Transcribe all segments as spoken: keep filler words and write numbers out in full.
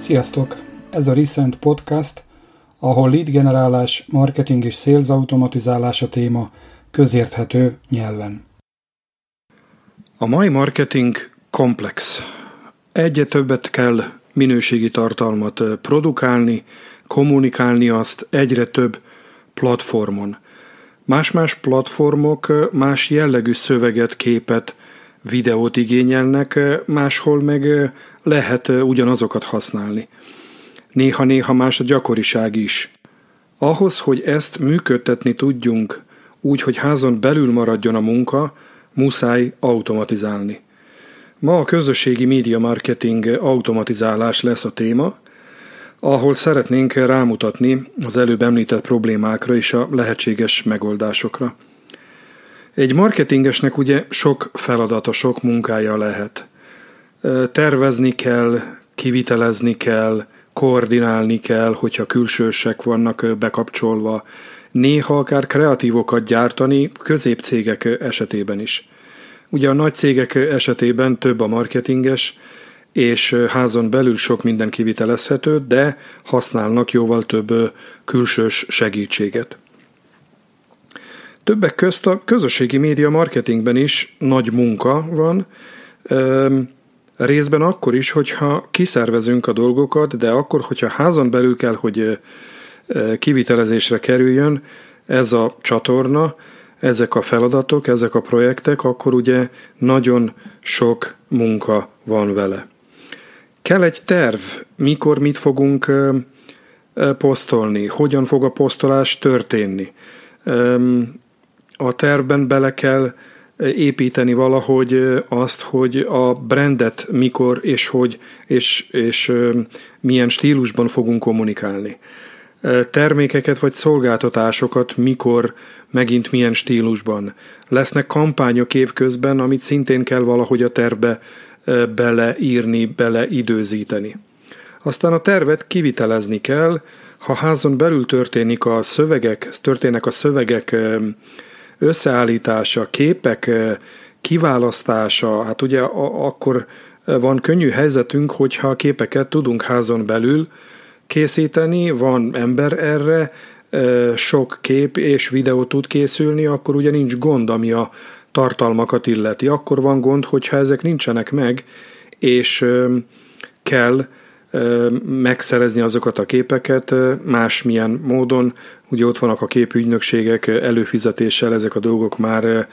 Sziasztok! Ez a Recent Podcast, ahol lead generálás, marketing és sales automatizálás a téma közérthető nyelven. A mai marketing komplex. Egyre többet kell minőségi tartalmat produkálni, kommunikálni azt egyre több platformon. Más-más platformok más jellegű szöveget, képet, videót igényelnek, máshol meg lehet ugyanazokat használni. Néha-néha más a gyakoriság is. Ahhoz, hogy ezt működtetni tudjunk úgy, hogy házon belül maradjon a munka, muszáj automatizálni. Ma a közösségi média marketing automatizálás lesz a téma, ahol szeretnénk rámutatni az előbb említett problémákra és a lehetséges megoldásokra. Egy marketingesnek ugye sok feladata, sok munkája lehet. Tervezni kell, kivitelezni kell, koordinálni kell, hogyha külsősek vannak bekapcsolva, néha akár kreatívokat gyártani középcégek esetében is. Ugye a nagy cégek esetében több a marketinges, és házon belül sok minden kivitelezhető, de használnak jóval több külsős segítséget. Többek közt a közösségi média marketingben is nagy munka van, részben akkor is, hogyha kiszervezünk a dolgokat, de akkor, hogyha házon belül kell, hogy kivitelezésre kerüljön ez a csatorna, ezek a feladatok, ezek a projektek, akkor ugye nagyon sok munka van vele. Kell egy terv, mikor mit fogunk posztolni, hogyan fog a posztolás történni. A tervben bele kell építeni valahogy azt, hogy a brandet mikor és hogy és, és milyen stílusban fogunk kommunikálni. Termékeket vagy szolgáltatásokat mikor, megint milyen stílusban. Lesznek kampányok évközben, amit szintén kell valahogy a tervbe beleírni, beleidőzíteni. Aztán a tervet kivitelezni kell, ha házon belül történik a szövegek, történnek a szövegek összeállítása, képek kiválasztása, hát ugye akkor van könnyű helyzetünk, hogyha képeket tudunk házon belül készíteni, van ember erre, sok kép és videó tud készülni, akkor ugye nincs gond, ami a tartalmakat illeti. Akkor van gond, hogyha ezek nincsenek meg, és kell megszerezni azokat a képeket másmilyen módon. Ugye ott vannak a képügynökségek előfizetéssel, ezek a dolgok már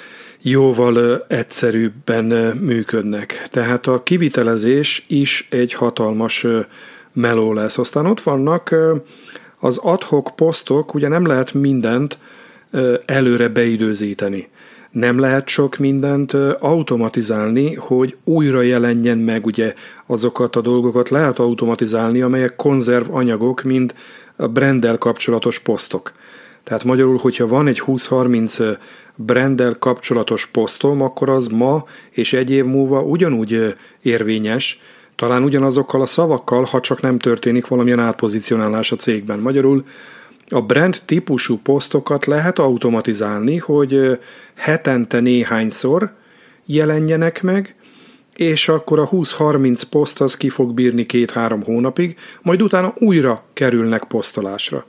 jóval egyszerűbben működnek. Tehát a kivitelezés is egy hatalmas meló lesz. Aztán ott vannak az ad-hoc posztok, ugye nem lehet mindent előre beidőzíteni. Nem lehet sok mindent automatizálni, hogy újra jelenjen meg, ugye azokat a dolgokat lehet automatizálni, amelyek konzerv anyagok, mint a branddel kapcsolatos posztok. Tehát magyarul, hogyha van egy húsz-harminc branddel kapcsolatos posztom, akkor az ma és egy év múlva ugyanúgy érvényes, talán ugyanazokkal a szavakkal, ha csak nem történik valamilyen átpozicionálás a cégben. Magyarul a brand típusú posztokat lehet automatizálni, hogy hetente néhányszor jelenjenek meg, és akkor a húsz-harminc poszt az ki fog bírni két-három hónapig, majd utána újra kerülnek posztolásra.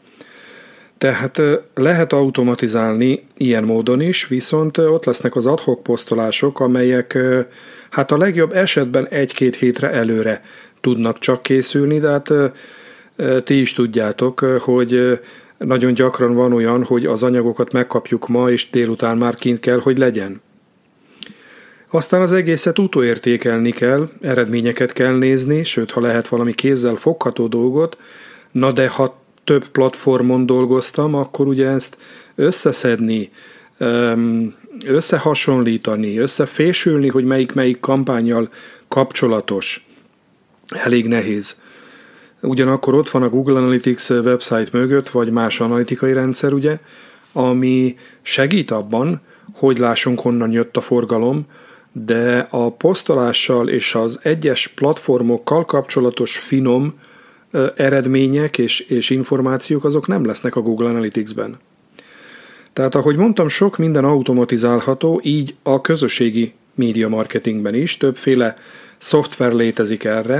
Tehát lehet automatizálni ilyen módon is, viszont ott lesznek az ad-hoc posztolások, amelyek hát a legjobb esetben egy-két hétre előre tudnak csak készülni, de hát ti is tudjátok, hogy nagyon gyakran van olyan, hogy az anyagokat megkapjuk ma, és délután már kint kell, hogy legyen. Aztán az egészet utóértékelni kell, eredményeket kell nézni, sőt, ha lehet valami kézzel fogható dolgot, na de ha több platformon dolgoztam, akkor ugye ezt összeszedni, összehasonlítani, összefésülni, hogy melyik-melyik kampánnyal kapcsolatos. Elég nehéz. Ugyanakkor ott van a Google Analytics website mögött, vagy más analitikai rendszer, ugye, ami segít abban, hogy lássunk, honnan jött a forgalom, de a posztolással és az egyes platformokkal kapcsolatos finom eredmények és, és információk azok nem lesznek a Google Analytics-ben. Tehát, ahogy mondtam, sok minden automatizálható, így a közösségi média marketingben is, többféle szoftver létezik erre,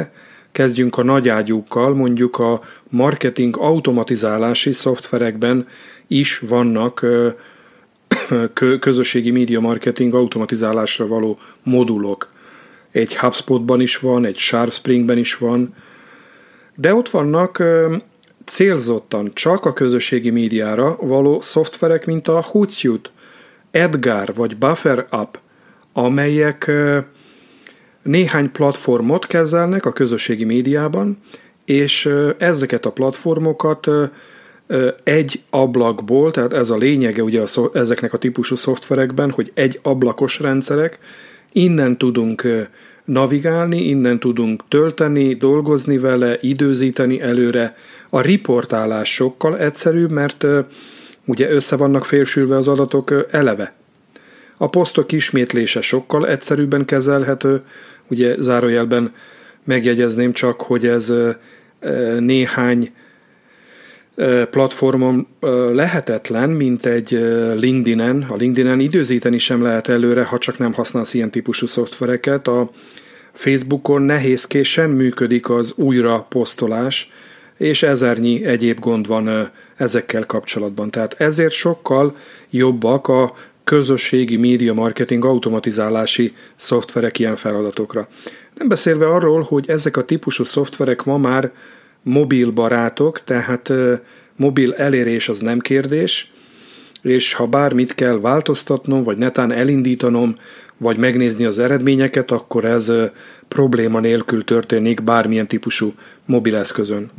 kezdjünk a nagyágyúkkal, mondjuk a marketing automatizálási szoftverekben is vannak közösségi média marketing automatizálásra való modulok. Egy HubSpotban is van, egy SharpSpringben is van, de ott vannak célzottan csak a közösségi médiára való szoftverek, mint a Hootsuite, Edgar vagy BufferUp, amelyek néhány platformot kezelnek a közösségi médiában, és ezeket a platformokat egy ablakból, tehát ez a lényege ugye a szó, ezeknek a típusú szoftverekben, hogy egy ablakos rendszerek, innen tudunk navigálni, innen tudunk tölteni, dolgozni vele, időzíteni előre. A riportálás sokkal egyszerűbb, mert ugye össze vannak félsülve az adatok eleve. A posztok ismétlése sokkal egyszerűbben kezelhető, ugye zárójelben megjegyezném csak, hogy ez néhány platformon lehetetlen, mint egy LinkedIn-en. A LinkedIn-en időzíteni sem lehet előre, ha csak nem használsz ilyen típusú szoftvereket. A Facebookon nehézkésen működik az újra posztolás, és ezernyi egyéb gond van ezekkel kapcsolatban. Tehát ezért sokkal jobbak a közösségi média marketing automatizálási szoftverek ilyen feladatokra. Nem beszélve arról, hogy ezek a típusú szoftverek ma már mobil barátok, tehát mobil elérés az nem kérdés, és ha bármit kell változtatnom, vagy netán elindítanom, vagy megnézni az eredményeket, akkor ez probléma nélkül történik bármilyen típusú mobileszközön.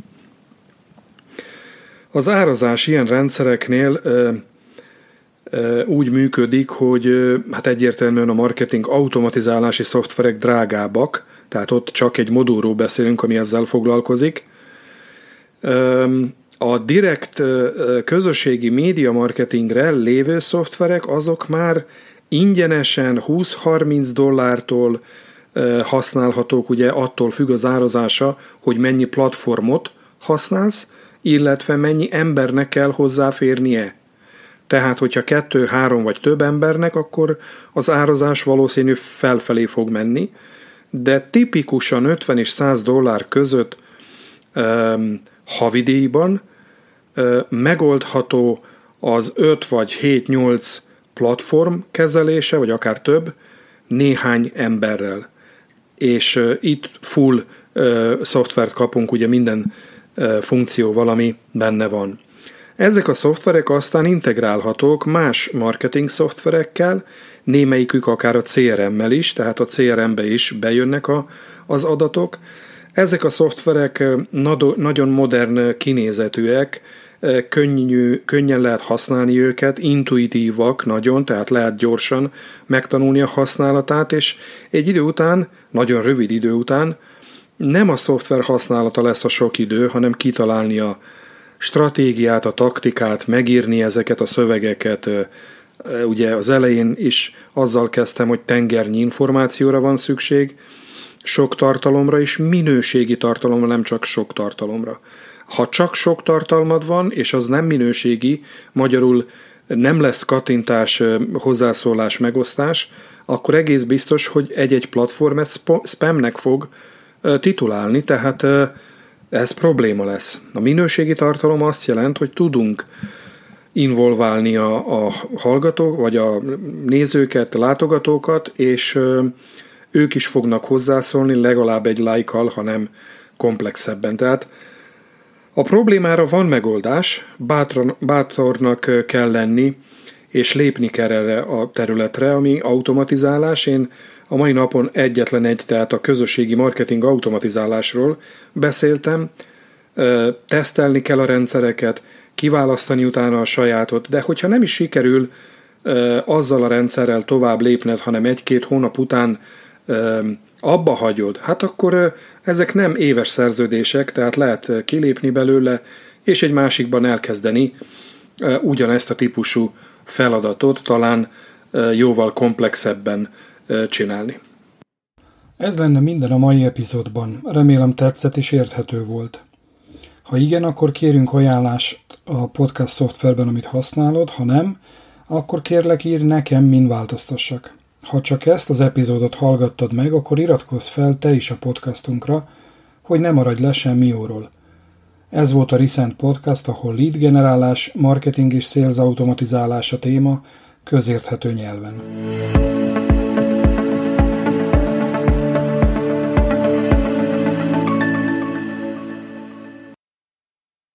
Az árazás ilyen rendszereknél úgy működik, hogy hát egyértelműen a marketing automatizálási szoftverek drágábbak, tehát ott csak egy modulról beszélünk, ami ezzel foglalkozik. A direkt közösségi média marketingre lévő szoftverek azok már ingyenesen húsz-harminc dollártól használhatók, ugye attól függ az árazása, hogy mennyi platformot használsz, illetve mennyi embernek kell hozzáférnie. Tehát, hogyha kettő, három vagy több embernek, akkor az árazás valószínű felfelé fog menni, de tipikusan ötven és száz dollár között um, havidíjban um, megoldható az öt vagy hét-nyolc platform kezelése, vagy akár több, néhány emberrel. És uh, itt full uh, szoftvert kapunk, ugye minden uh, funkció valami benne van. Ezek a szoftverek aztán integrálhatók más marketing szoftverekkel, némelyikük akár a cé er em-mel is, tehát a cé er em-be is bejönnek a, az adatok. Ezek a szoftverek nagyon modern kinézetűek, könnyű, könnyen lehet használni őket, intuitívak nagyon, tehát lehet gyorsan megtanulni a használatát, és egy idő után, nagyon rövid idő után nem a szoftver használata lesz a sok idő, hanem kitalálni a stratégiát, a taktikát, megírni ezeket a szövegeket. Ugye az elején is azzal kezdtem, hogy tengernyi információra van szükség, sok tartalomra és minőségi tartalomra, nem csak sok tartalomra. Ha csak sok tartalmad van, és az nem minőségi, magyarul nem lesz kattintás, hozzászólás, megosztás, akkor egész biztos, hogy egy-egy platform ezt spamnek fog titulálni, tehát ez probléma lesz. A minőségi tartalom azt jelent, hogy tudunk involválni a, a hallgatók, vagy a nézőket, a látogatókat, és ők is fognak hozzászólni legalább egy lájkkal, hanem komplexebben. Tehát a problémára van megoldás, bátran, bátornak kell lenni, és lépni kell erre a területre, ami automatizálás. Én a mai napon egyetlen egy, tehát a közösségi marketing automatizálásról beszéltem, tesztelni kell a rendszereket, kiválasztani utána a sajátot, de hogyha nem is sikerül azzal a rendszerrel tovább lépned, hanem egy-két hónap után abba hagyod, hát akkor ezek nem éves szerződések, tehát lehet kilépni belőle, és egy másikban elkezdeni ugyanezt a típusú feladatot, talán jóval komplexebben csinálni. Ez lenne minden a mai epizódban. Remélem tetszett és érthető volt. Ha igen, akkor kérünk ajánlást a podcast szoftverben, amit használod, ha nem, akkor kérlek írj nekem, min változtassak. Ha csak ezt az epizódot hallgattad meg, akkor iratkozz fel te is a podcastunkra, hogy ne maradj le semmióról. Ez volt a Recent Podcast, ahol lead generálás, marketing és sales automatizálás a téma közérthető nyelven.